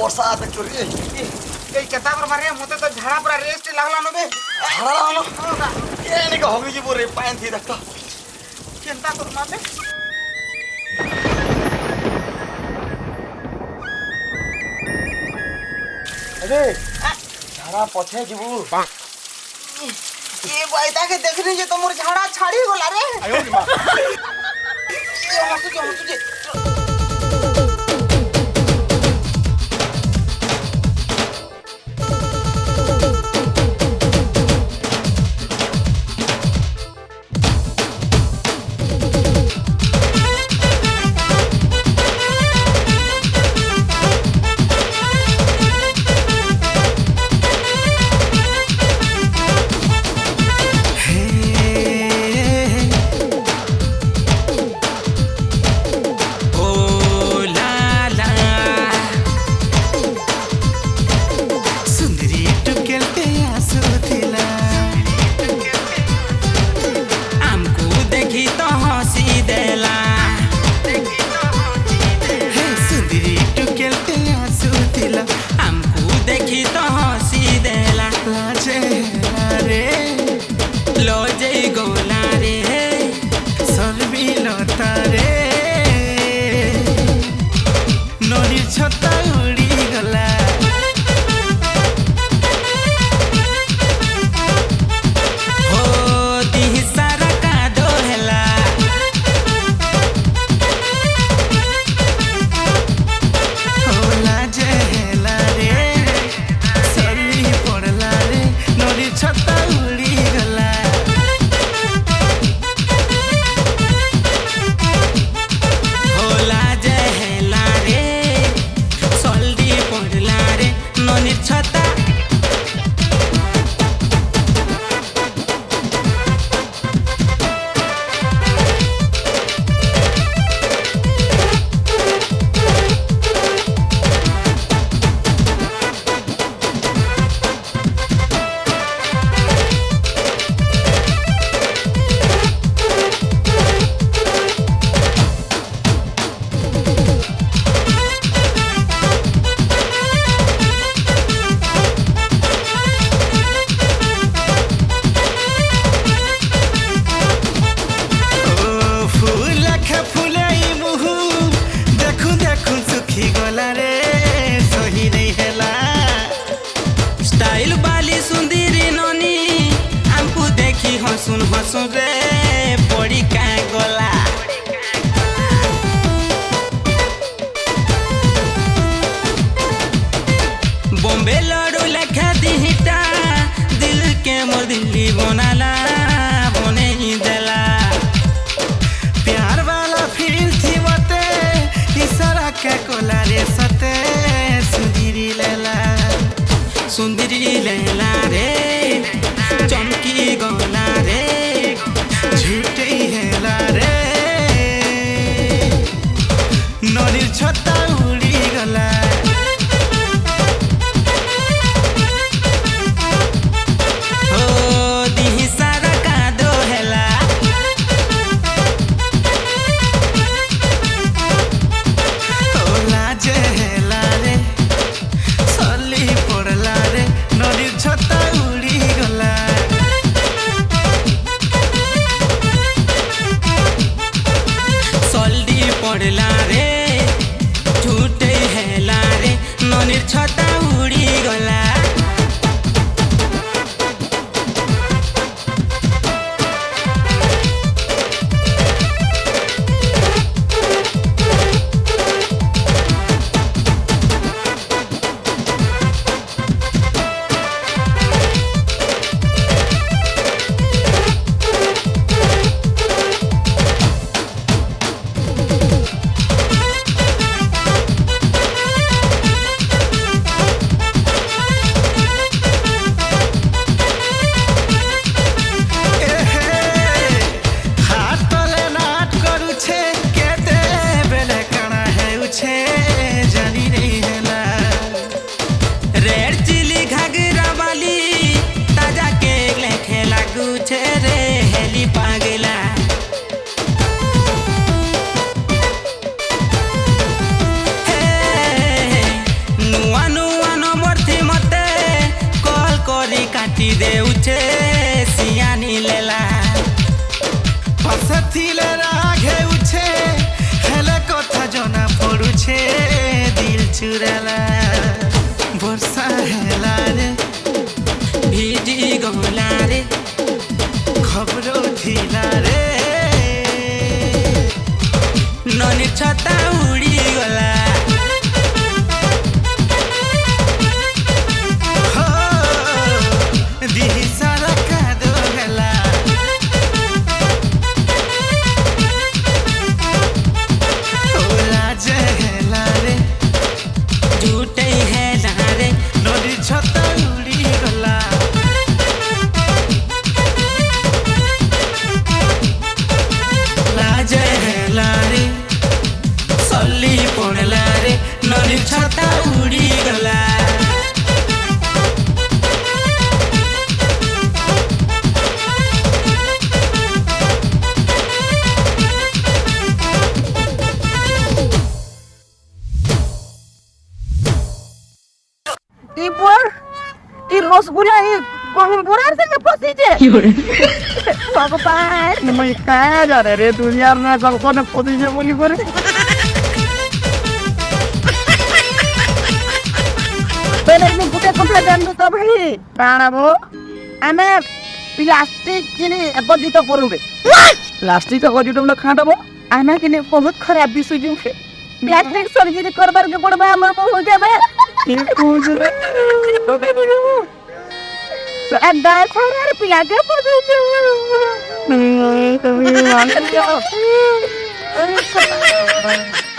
ବର୍ଷା ଦେଖୁରି এই কেতা করে মারে মতে তো ঝাড়া পুরা রেস্ট লাগলা নবে ঝাড়া লাগলো এনে কে হবি যাব রে পায়ন থি দেখতা কেনতা তোর মাবে আরে ঝাড়া পছে যাবু এ বাইতাকে দেখনি যে তোমার ঝাড়া ছাড়ি গলা রে আয়ো মা এ হসুছে रे पड़ी का गला बॉम्बे लड़ू लेखा दिहिटा दिल के मोर दिल्ली बनाला बने ही देला प्यार वाला फील थी मते इशारा के कोला रे सते सुंदरी लेला रे चमकी गला रे झूठे हेला रे नदीर छता उड़ी गला पड़ला रे झूठे हेला रे ननिर छता उड़ी गला ପିଟି ଦେଉଛେ ସିଆନି ଲେଲା ପସଥିଲେ ରାଘେଉଛେ ହେଲେ କଥା ଜଣା ପଡୁଛେ ଦିଲ ଚୁରାଲା ବର୍ଷା ହେଲା ରେ ଭିଜି ଗଲା ରେ ଖବର ଥିଲା ରେ ନନି ଛତା ଉଡ଼ିଗଲା ଦିଶାରା କାଦ ହେଲା ଲାଜ ହେଲା ରେ झूठई है नारे ନଦୀ ଛତା ଉଡ଼ିଗଲା लाज ହେଲା रे सल्ली पड़ला रे ननी छता उड़ी गला Ipor, rosgulla con borrarse me posite. Pagopar, no me caga de estudiar nada con posite muy fuerte. Pero no pude completando todo ahí. Para vos, ame plastic जिन्हें बंदित करूँगे. Plastic का जो तुम लोग खाना बो, ame किन्हें बहुत खराब भी सुझूँगे. Plastic सर्जरी करवार के पड़े हमारे मुँह हो जाए. So and that's how I feel like